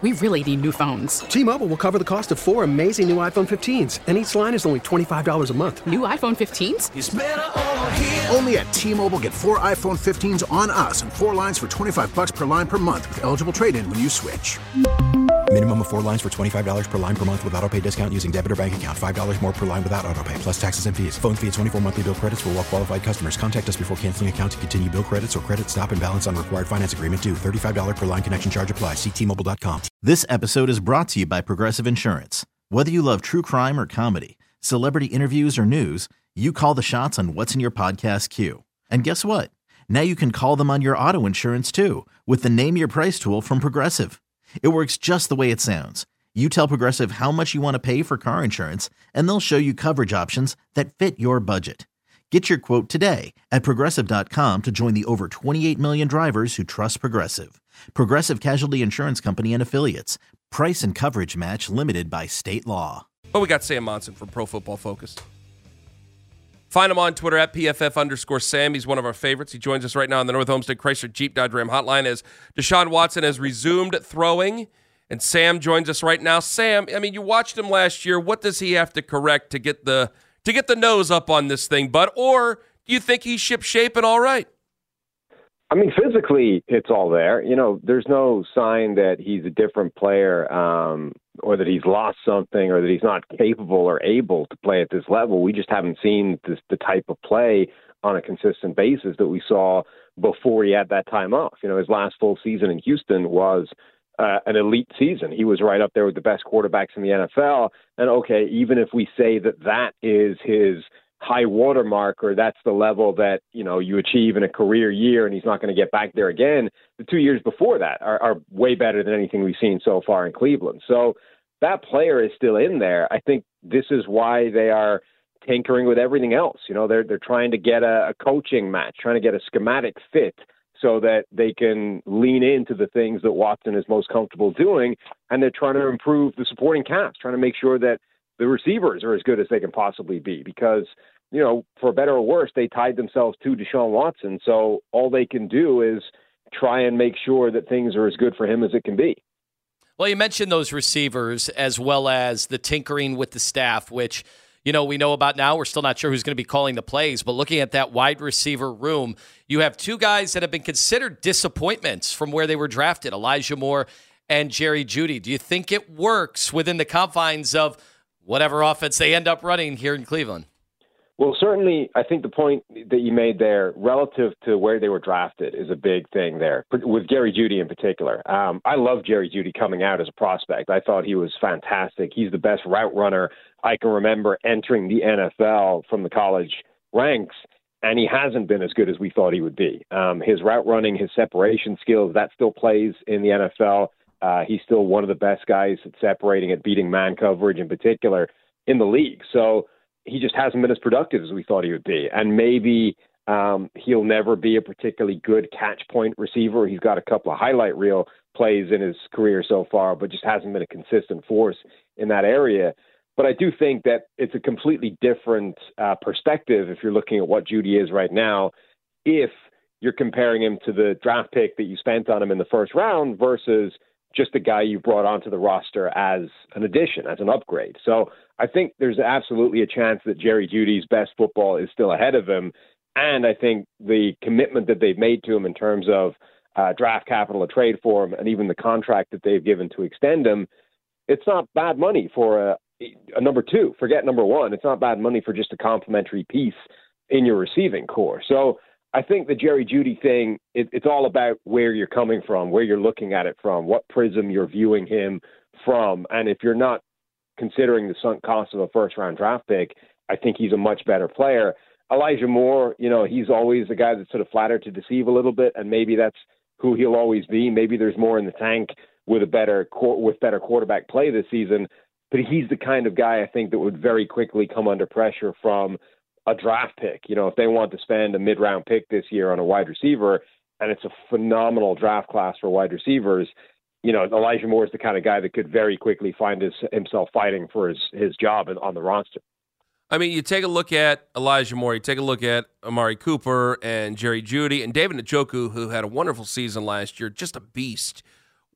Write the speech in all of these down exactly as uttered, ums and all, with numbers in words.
We really need new phones. T-Mobile will cover the cost of four amazing new iPhone fifteens, and each line is only twenty-five dollars a month. New iPhone fifteens? It's better over here. Only at T-Mobile, get four iPhone fifteens on us and four lines for twenty-five dollars per line per month with eligible trade-in when you switch. Minimum of four lines for twenty-five dollars per line per month with autopay discount using debit or bank account. five dollars more per line without autopay, plus taxes and fees. Phone fee at twenty-four monthly bill credits for well-qualified customers. Contact us before canceling account to continue bill credits or credit stop and balance on required finance agreement due. thirty-five dollars per line connection charge applies. See T Mobile dot com. This episode is brought to you by Progressive Insurance. Whether you love true crime or comedy, celebrity interviews or news, you call the shots on what's in your podcast queue. And guess what? Now you can call them on your auto insurance too with the Name Your Price tool from Progressive. It works just the way it sounds. You tell Progressive how much you want to pay for car insurance, and they'll show you coverage options that fit your budget. Get your quote today at Progressive dot com to join the over twenty-eight million drivers who trust Progressive. Progressive Casualty Insurance Company and Affiliates. Price and coverage match limited by state law. Oh, we got Sam Monson from Pro Football Focus. Find him on Twitter at P F F underscore Sam. He's one of our favorites. He joins us right now on the North Homestead Chrysler Jeep Dodge Ram hotline as Deshaun Watson has resumed throwing. And Sam joins us right now. Sam, I mean, you watched him last year. What does he have to correct to get the to get the nose up on this thing, bud? Or do you think he's ship-shape and all right? I mean, physically, it's all there. You know, there's no sign that he's a different player um, or that he's lost something or that he's not capable or able to play at this level. We just haven't seen this, the type of play on a consistent basis that we saw before he had that time off. You know, his last full season in Houston was uh, an elite season. He was right up there with the best quarterbacks in the N F L. And, okay, even if we say that that is his high watermark or that's the level that, you know, you achieve in a career year and he's not going to get back there again, the two years before that are, are way better than anything we've seen so far in Cleveland. So that player is still in there. I think this is why they are tinkering with everything else. You know, they're they're trying to get a, a coaching match, trying to get a schematic fit so that they can lean into the things that Watson is most comfortable doing. And they're trying to improve the supporting cast, trying to make sure that the receivers are as good as they can possibly be because, you know, for better or worse, they tied themselves to Deshaun Watson. So all they can do is try and make sure that things are as good for him as it can be. Well, you mentioned those receivers as well as the tinkering with the staff, which, you know, we know about now. We're still not sure who's going to be calling the plays, but looking at that wide receiver room, you have two guys that have been considered disappointments from where they were drafted, Elijah Moore and Jerry Jeudy. Do you think it works within the confines of whatever offense they end up running here in Cleveland? Well, certainly, I think the point that you made there relative to where they were drafted is a big thing there, with Jerry Jeudy in particular. Um, I love Jerry Jeudy coming out as a prospect. I thought he was fantastic. He's the best route runner I can remember entering the N F L from the college ranks, and he hasn't been as good as we thought he would be. Um, his route running, his separation skills, that still plays in the N F L. Uh, he's still one of the best guys at separating, at beating man coverage in particular in the league. So he just hasn't been as productive as we thought he would be. And maybe um, he'll never be a particularly good catch point receiver. He's got a couple of highlight reel plays in his career so far, but just hasn't been a consistent force in that area. But I do think that it's a completely different uh, perspective if you're looking at what Jeudy is right now, if you're comparing him to the draft pick that you spent on him in the first round versus just a guy you brought onto the roster as an addition, as an upgrade. So I think there's absolutely a chance that Jerry Jeudy's best football is still ahead of him. And I think the commitment that they've made to him in terms of uh, draft capital, a trade for him, and even the contract that they've given to extend him, it's not bad money for a, a number two. Forget number one. It's not bad money for just a complimentary piece in your receiving core. So I think the Jerry Jeudy thing, it, it's all about where you're coming from, where you're looking at it from, what prism you're viewing him from. And if you're not considering the sunk cost of a first-round draft pick, I think he's a much better player. Elijah Moore, you know, he's always a guy that's sort of flattered to deceive a little bit, and maybe that's who he'll always be. Maybe there's more in the tank with a better with better quarterback play this season. But he's the kind of guy I think that would very quickly come under pressure from a draft pick. You know, if they want to spend a mid-round pick this year on a wide receiver, and it's a phenomenal draft class for wide receivers, you know, Elijah Moore is the kind of guy that could very quickly find his, himself fighting for his, his job on the roster. I mean, you take a look at Elijah Moore, you take a look at Amari Cooper and Jerry Jeudy and David Njoku, who had a wonderful season last year, just a beast.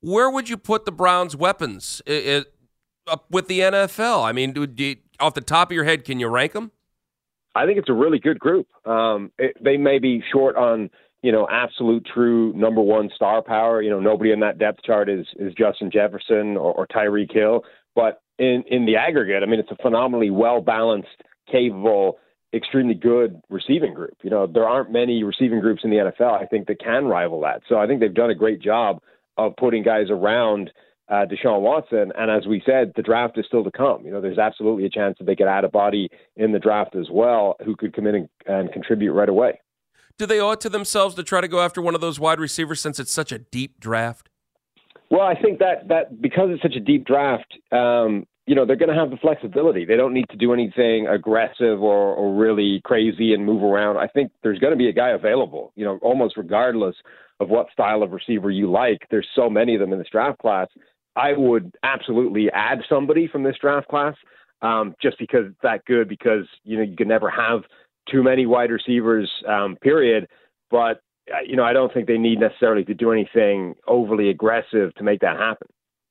Where would you put the Browns' weapons it, it, up with the N F L? I mean, do, do you, off the top of your head, can you rank them? I think it's a really good group. Um, it, they may be short on, you know, absolute true number one star power. You know, nobody in that depth chart is is Justin Jefferson or, or Tyreek Hill. But in, in the aggregate, I mean, it's a phenomenally well-balanced, capable, extremely good receiving group. You know, there aren't many receiving groups in the N F L, I think, that can rival that. So I think they've done a great job of putting guys around uh, Deshaun Watson. And as we said, the draft is still to come. You know, there's absolutely a chance that they could add a body in the draft as well who could come in and, and contribute right away. Do they owe it to themselves to try to go after one of those wide receivers since it's such a deep draft? Well, I think that, that because it's such a deep draft, um, you know, they're going to have the flexibility. They don't need to do anything aggressive or, or really crazy and move around. I think there's going to be a guy available, you know, almost regardless of what style of receiver you like. There's so many of them in this draft class. I would absolutely add somebody from this draft class um, just because it's that good, because, you know, you can never have too many wide receivers, um, period. But, uh, you know, I don't think they need necessarily to do anything overly aggressive to make that happen.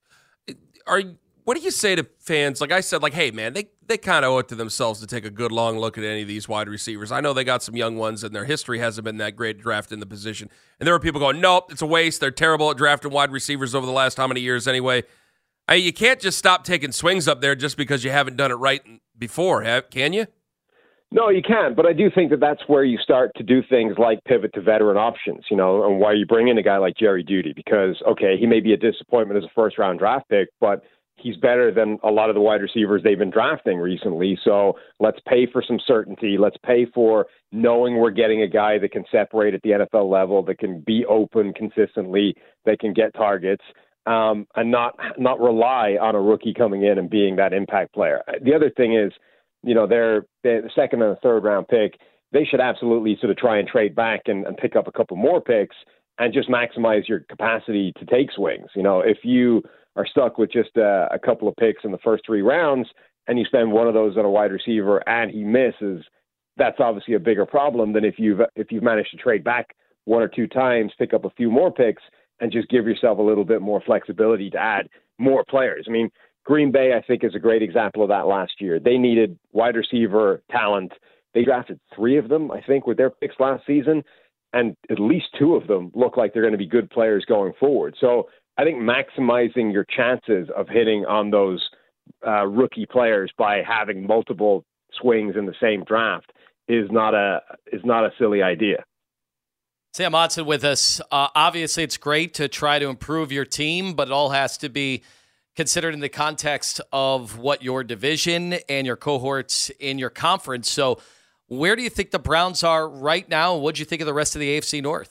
Are What do you say to fans? Like I said, like, hey, man, they, they kind of owe it to themselves to take a good long look at any of these wide receivers. I know they got some young ones, and their history hasn't been that great drafting the position. And there are people going, nope, it's a waste. They're terrible at drafting wide receivers over the last how many years anyway. I mean, you can't just stop taking swings up there just because you haven't done it right before, can you? No, you can't. But I do think that that's where you start to do things like pivot to veteran options, you know, and why you bring in a guy like Jerry Jeudy, because, okay, he may be a disappointment as a first-round draft pick, but he's better than a lot of the wide receivers they've been drafting recently. So let's pay for some certainty. Let's pay for knowing we're getting a guy that can separate at the N F L level, that can be open consistently, that can get targets, um, and not not rely on a rookie coming in and being that impact player. The other thing is, you know, they're, they're the second and the third round pick. They should absolutely sort of try and trade back and, and pick up a couple more picks and just maximize your capacity to take swings. You know, if you are stuck with just a, a couple of picks in the first three rounds and you spend one of those on a wide receiver and he misses, that's obviously a bigger problem than if you've if you've managed to trade back one or two times, pick up a few more picks, and just give yourself a little bit more flexibility to add more players. I mean, Green Bay, I think, is a great example of that last year. They needed wide receiver talent. They drafted three of them, I think, with their picks last season, and at least two of them look like they're going to be good players going forward. So I think maximizing your chances of hitting on those uh, rookie players by having multiple swings in the same draft is not a is not a silly idea. Sam Monson with us. Uh, obviously, it's great to try to improve your team, but it all has to be considered in the context of what your division and your cohorts in your conference. So where do you think the Browns are right now? What do you think of the rest of the A F C North?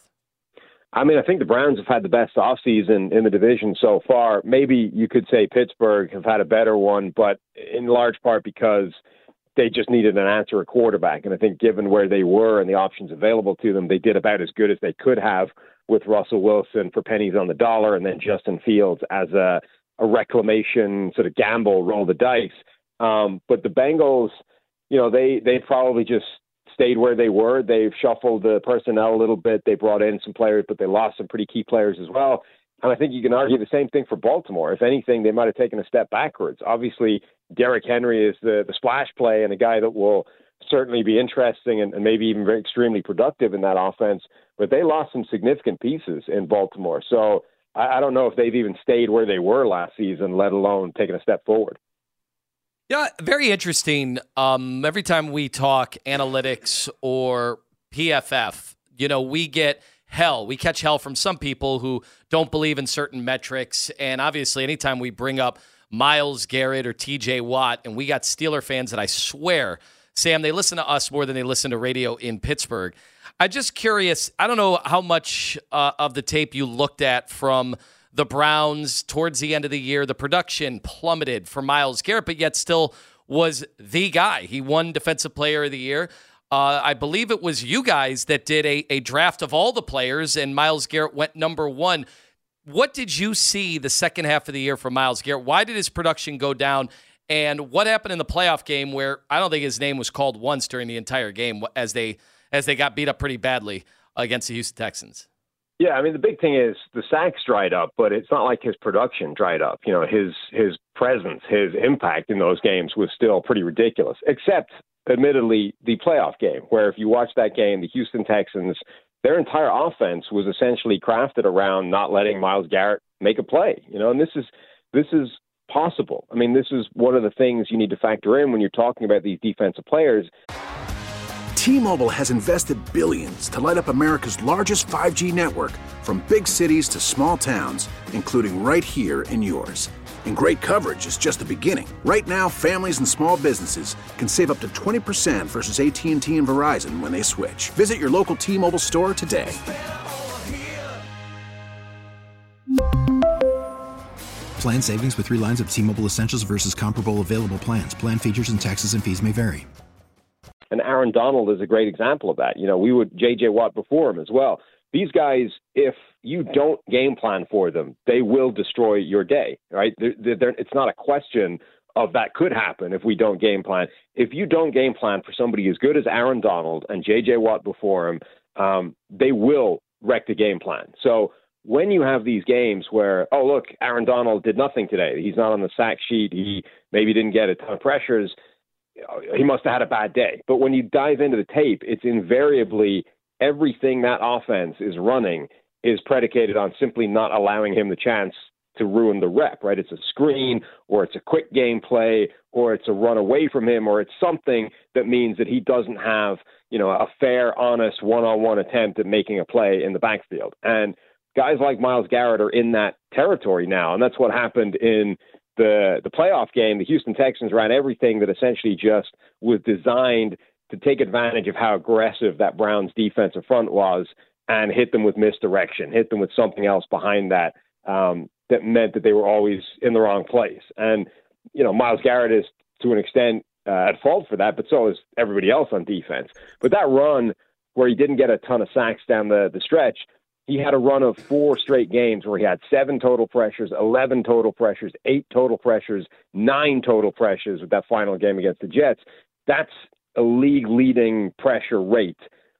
I mean, I think the Browns have had the best offseason in the division so far. Maybe you could say Pittsburgh have had a better one, but in large part because they just needed an answer at quarterback. And I think given where they were and the options available to them, they did about as good as they could have with Russell Wilson for pennies on the dollar and then Justin Fields as a, a reclamation sort of gamble, roll the dice. Um, but the Bengals, you know, they, they probably just stayed where they were. They've shuffled the personnel a little bit. They brought in some players, but they lost some pretty key players as well. And I think you can argue the same thing for Baltimore. If anything, they might have taken a step backwards. Obviously, Derrick Henry is the, the splash play and a guy that will certainly be interesting and, and maybe even very extremely productive in that offense. But they lost some significant pieces in Baltimore. So I, I don't know if they've even stayed where they were last season, let alone taken a step forward. Yeah, very interesting. Um, every time we talk analytics or P F F, you know, we get hell. We catch hell from some people who don't believe in certain metrics. And obviously, anytime we bring up Myles Garrett or T J Watt, and we got Steeler fans that I swear, Sam, they listen to us more than they listen to radio in Pittsburgh. I'm just curious. I don't know how much uh, of the tape you looked at from the Browns towards the end of the year. The production plummeted for Myles Garrett, but yet still was the guy. He won Defensive Player of the Year. Uh, I believe it was you guys that did a, a draft of all the players, and Myles Garrett went number one. What did you see the second half of the year from Myles Garrett? Why did his production go down? And what happened in the playoff game where I don't think his name was called once during the entire game as they as they got beat up pretty badly against the Houston Texans? Yeah, I mean, the big thing is the sacks dried up, but it's not like his production dried up. You know, his his presence, his impact in those games was still pretty ridiculous, except, admittedly, the playoff game, where if you watch that game, the Houston Texans, their entire offense was essentially crafted around not letting Myles Garrett make a play. You know, and this is this is possible. I mean, this is one of the things you need to factor in when you're talking about these defensive players. T-Mobile has invested billions to light up America's largest five G network, from big cities to small towns, including right here in yours. And great coverage is just the beginning. Right now, families and small businesses can save up to twenty percent versus A T and T and Verizon when they switch. Visit your local T-Mobile store today. Plan savings with three lines of T-Mobile Essentials versus comparable available plans. Plan features and taxes and fees may vary. And Aaron Donald is a great example of that. You know, we would J J Watt before him as well. These guys, if you don't game plan for them, they will destroy your day, right? They're, they're, it's not a question of that could happen if we don't game plan. If you don't game plan for somebody as good as Aaron Donald and J J Watt before him, um, they will wreck the game plan. So when you have these games where, oh, look, Aaron Donald did nothing today. He's not on the sack sheet. He maybe didn't get a ton of pressures. He must have had a bad day. But when you dive into the tape, it's invariably everything that offense is running is predicated on simply not allowing him the chance to ruin the rep, right? It's a screen, or it's a quick game play, or it's a run away from him, or it's something that means that he doesn't have, you know, a fair, honest one-on-one attempt at making a play in the backfield. And guys like Myles Garrett are in that territory now, and that's what happened in The the playoff game. The Houston Texans ran everything that essentially just was designed to take advantage of how aggressive that Browns defensive front was and hit them with misdirection, hit them with something else behind that um, that meant that they were always in the wrong place. And, you know, Myles Garrett is to an extent uh, at fault for that, but so is everybody else on defense. But that run where he didn't get a ton of sacks down the, the stretch, he had a run of four straight games where he had seven total pressures, eleven total pressures, eight total pressures, nine total pressures with that final game against the Jets. That's a league-leading pressure rate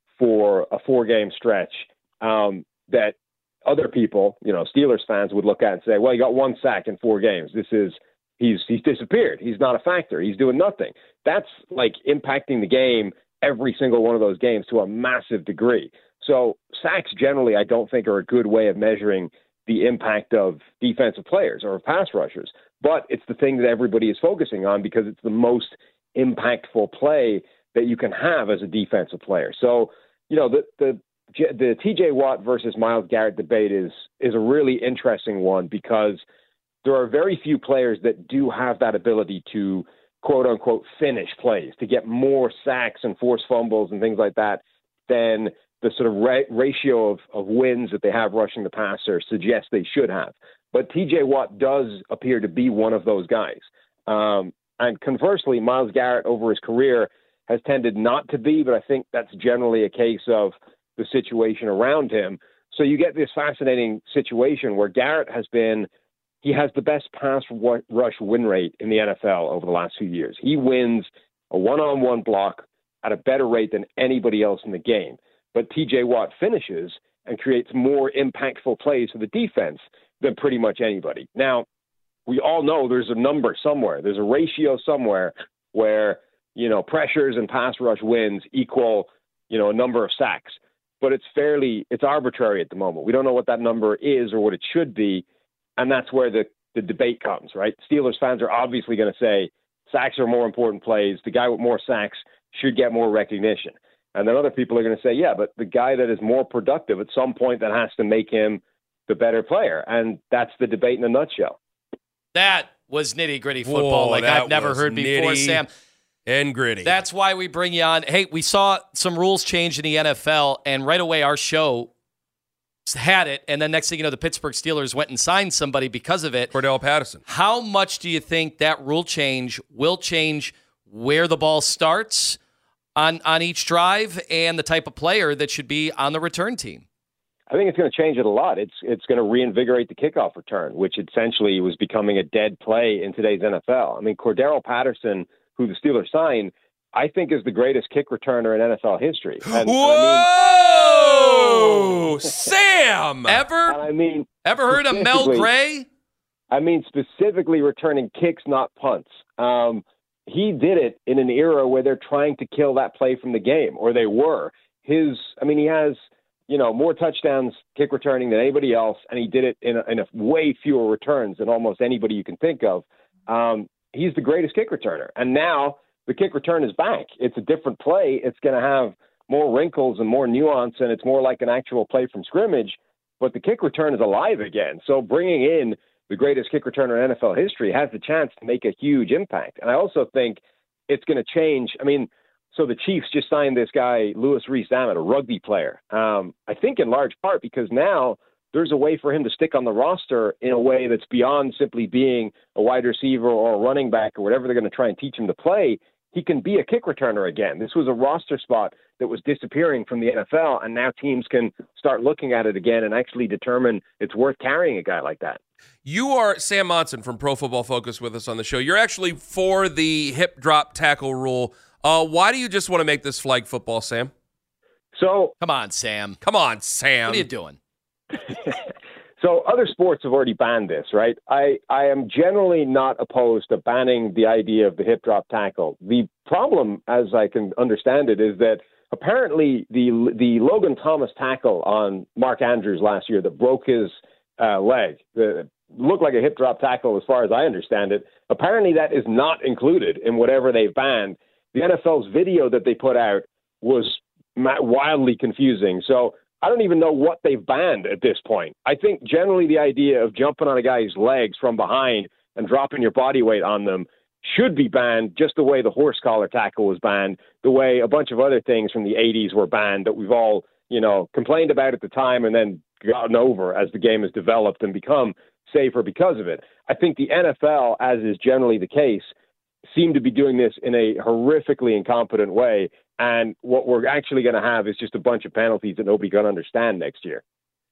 for a four-game stretch um, that other people, you know, Steelers fans would look at and say, well, he got one sack in four games. This is he's he's disappeared. He's not a factor. He's doing nothing. That's like impacting the game every single one of those games to a massive degree. So sacks generally, I don't think, are a good way of measuring the impact of defensive players or of pass rushers. But it's the thing that everybody is focusing on because it's the most impactful play that you can have as a defensive player. So, you know, the the the T J Watt versus Myles Garrett debate is is a really interesting one because there are very few players that do have that ability to, quote unquote, finish plays, to get more sacks and forced fumbles and things like that than the sort of ra- ratio of, of wins that they have rushing the passer suggests they should have. But T J Watt does appear to be one of those guys. Um, and conversely, Myles Garrett over his career has tended not to be, but I think that's generally a case of the situation around him. So you get this fascinating situation where Garrett has been, he has the best pass rush win rate in the N F L over the last few years. He wins a one-on-one block at a better rate than anybody else in the game. But T J Watt finishes and creates more impactful plays for the defense than pretty much anybody. Now, we all know there's a number somewhere. There's a ratio somewhere where, you know, pressures and pass rush wins equal, you know, a number of sacks. But it's fairly, it's arbitrary at the moment. We don't know what that number is or what it should be. And that's where the, the debate comes, right? Steelers fans are obviously going to say sacks are more important plays. The guy with more sacks should get more recognition. And then other people are going to say, yeah, but the guy that is more productive at some point, that has to make him the better player. And that's the debate in a nutshell. That was nitty-gritty football Whoa, like I've never heard before, Sam. And gritty. That's why we bring you on. Hey, we saw some rules change in the N F L, and right away our show had it, and then next thing you know, the Pittsburgh Steelers went and signed somebody because of it. Cordell Patterson. How much do you think that rule change will change where the ball starts on, on each drive and the type of player that should be on the return team? I think it's going to change it a lot. It's it's going to reinvigorate the kickoff return, which essentially was becoming a dead play in today's N F L. I mean, Cordell Patterson, who the Steelers signed, I think is the greatest kick returner in N F L history. And, Whoa, I mean, Sam! Ever? I mean, ever heard of Mel Gray? I mean, specifically returning kicks, not punts. Um, he did it in an era where they're trying to kill that play from the game, or they were. His, I mean, he has, you know, more touchdowns kick returning than anybody else, and he did it in a, in a way fewer returns than almost anybody you can think of. Um, he's the greatest kick returner, and now the kick return is back. It's a different play. It's going to have more wrinkles and more nuance, and it's more like an actual play from scrimmage, but the kick return is alive again. So bringing in the greatest kick returner in N F L history has the chance to make a huge impact. And I also think it's going to change. I mean, so the Chiefs just signed this guy, Louis Rees-Zammit, a rugby player, um, I think in large part because now there's a way for him to stick on the roster in a way that's beyond simply being a wide receiver or a running back or whatever they're going to try and teach him to play. He can be a kick returner again. This was a roster spot that was disappearing from the N F L, and now teams can start looking at it again and actually determine it's worth carrying a guy like that. You are Sam Monson from Pro Football Focus with us on the show. You're actually for the hip drop tackle rule. Uh, why do you just want to make this flag football, Sam? So Come on, Sam. Come on, Sam. What are you doing? So other sports have already banned this, right? I, I am generally not opposed to banning the idea of the hip drop tackle. The problem, as I can understand it, is that apparently the the Logan Thomas tackle on Mark Andrews last year that broke his uh, leg, the, looked like a hip drop tackle as far as I understand it. Apparently that is not included in whatever they've banned. The N F L's video that they put out was wildly confusing. So I don't even know what they've banned at this point. I think generally the idea of jumping on a guy's legs from behind and dropping your body weight on them should be banned just the way the horse collar tackle was banned, the way a bunch of other things from the eighties were banned that we've all, you know, complained about at the time and then gotten over as the game has developed and become safer because of it. I think the N F L, as is generally the case, seem to be doing this in a horrifically incompetent way. And what we're actually going to have is just a bunch of penalties that nobody can understand next year.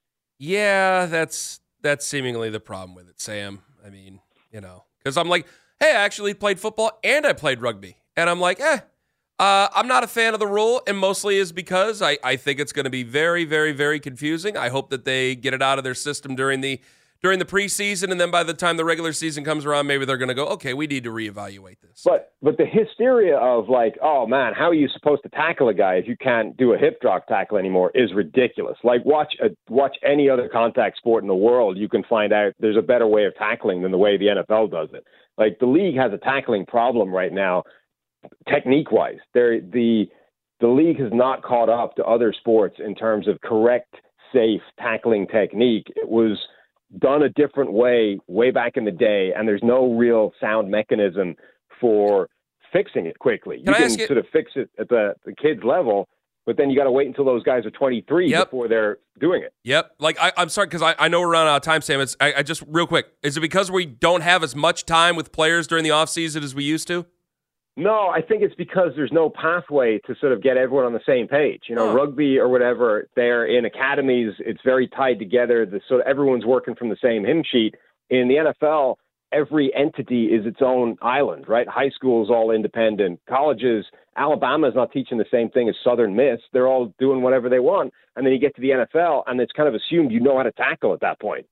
Yeah, that's that's seemingly the problem with it, Sam. I mean, you know, because I'm like, hey, I actually played football and I played rugby. And I'm like, eh, uh, I'm not a fan of the rule. And mostly is because I, I think it's going to be very, very, very confusing. I hope that they get it out of their system during the during the preseason, and then by the time the regular season comes around, maybe they're going to go, okay, we need to reevaluate this. But but the hysteria of like, oh man, how are you supposed to tackle a guy if you can't do a hip drop tackle anymore is ridiculous. Like watch a, watch any other contact sport in the world, you can find out there's a better way of tackling than the way the N F L does it. Like the league has a tackling problem right now, technique-wise. They're, the the league has not caught up to other sports in terms of correct, safe tackling technique. It was done a different way way back in the day, and there's no real sound mechanism for fixing it quickly. Can you I can ask you- sort of fix it at the, the kids' level, but then you got to wait until those guys are twenty-three Yep. before they're doing it. Yep. Like, I, I'm sorry, because I, I know we're running out of time, Sam. It's I, I just, real quick, is it because we don't have as much time with players during the offseason as we used to? No, I think it's because there's no pathway to sort of get everyone on the same page. You know, Oh. rugby or whatever, they're in academies. It's very tied together. The, so everyone's working from the same hymn sheet. In the N F L, every entity is its own island, right? High school is all independent. Colleges, Alabama's not teaching the same thing as Southern Miss. They're all doing whatever they want. And then you get to the N F L, and it's kind of assumed you know how to tackle at that point.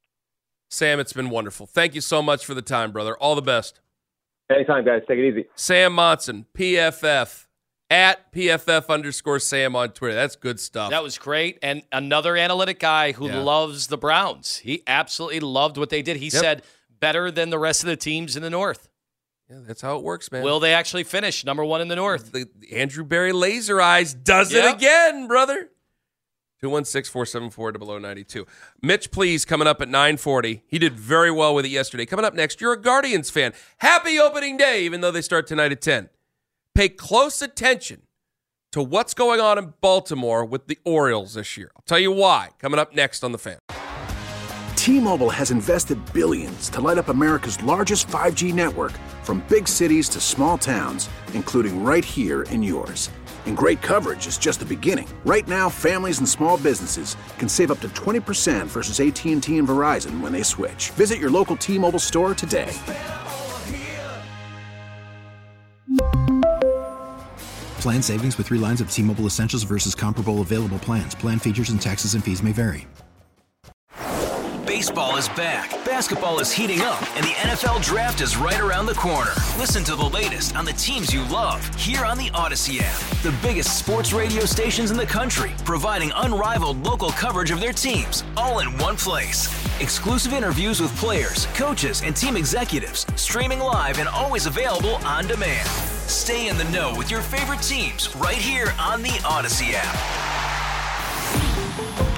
Sam, it's been wonderful. Thank you so much for the time, brother. All the best. Anytime, guys. Take it easy. Sam Monson, P F F, at P F F underscore Sam on Twitter. That's good stuff. That was great. And another analytic guy who Yeah. loves the Browns. He absolutely loved what they did. He Yep. said better than the rest of the teams in the North. Yeah, that's how it works, man. Will they actually finish number one in the North? the, the Andrew Berry laser eyes does Yep. it again, brother. two one six, four seven four, zero zero nine two. Mitch, please, coming up at nine forty. He did very well with it yesterday. Coming up next, you're a Guardians fan. Happy opening day, even though they start tonight at ten. Pay close attention to what's going on in Baltimore with the Orioles this year. I'll tell you why. Coming up next on The Fan. T-Mobile has invested billions to light up America's largest five G network, from big cities to small towns, including right here in yours. And great coverage is just the beginning. Right now, families and small businesses can save up to twenty percent versus A T and T and Verizon when they switch. Visit your local T-Mobile store today. Plan savings with three lines of T-Mobile Essentials versus comparable available plans. Plan features and taxes and fees may vary. Baseball is back, basketball is heating up, and the N F L Draft is right around the corner. Listen to the latest on the teams you love here on the Odyssey app. The biggest sports radio stations in the country, providing unrivaled local coverage of their teams, all in one place. Exclusive interviews with players, coaches, and team executives, streaming live and always available on demand. Stay in the know with your favorite teams right here on the Odyssey app.